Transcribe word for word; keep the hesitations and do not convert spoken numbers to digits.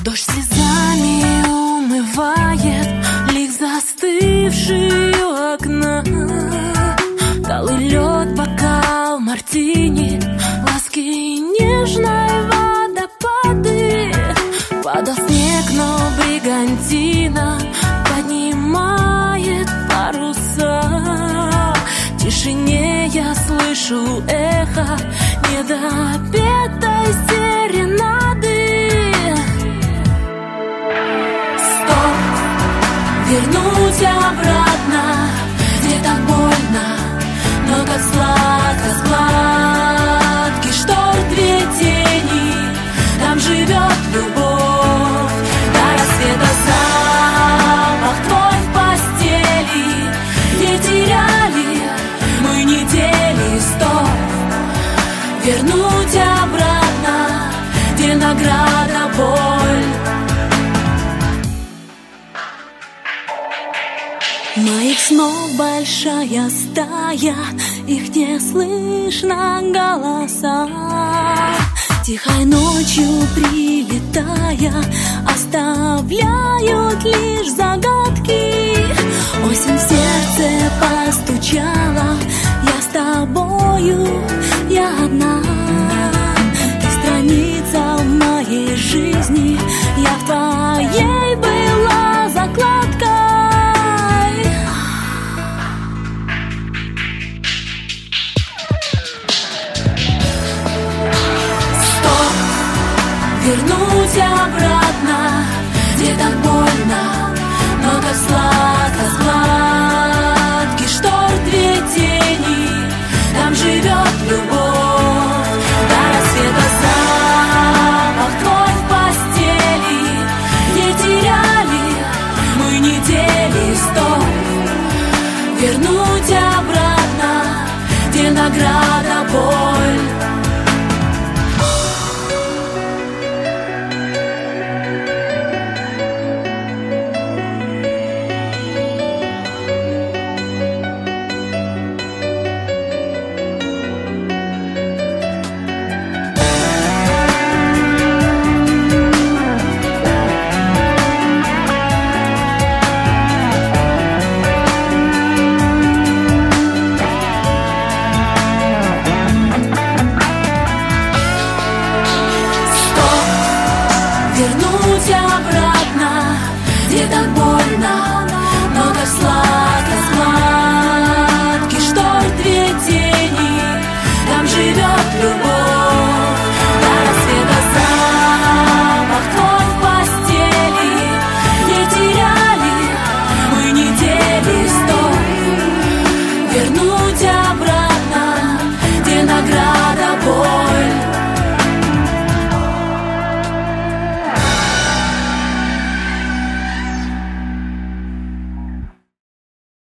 Дождь слезами умывает лик, застывший у окна. Талый лед, бокал мартини, ласки и нежной водопады. Падал снег, но бригантина поднимает паруса. В тишине я слышу эхо недопетой серенады. Стоп, вернуть обратно, где так больно, но как сладко, складки штор две тени, там живет любовь. До рассвета запах твой в постели, где теряли мы недели. Стоп, вернуть обратно, где награда боль. Моих снов большая стая, их не слышно голоса. Тихой ночью прилетая, оставляют лишь загадки. Осень в сердце постучала, я с тобою, я одна. Ты страница в моей жизни, я в твоей была закладкой. Вернуть обратно,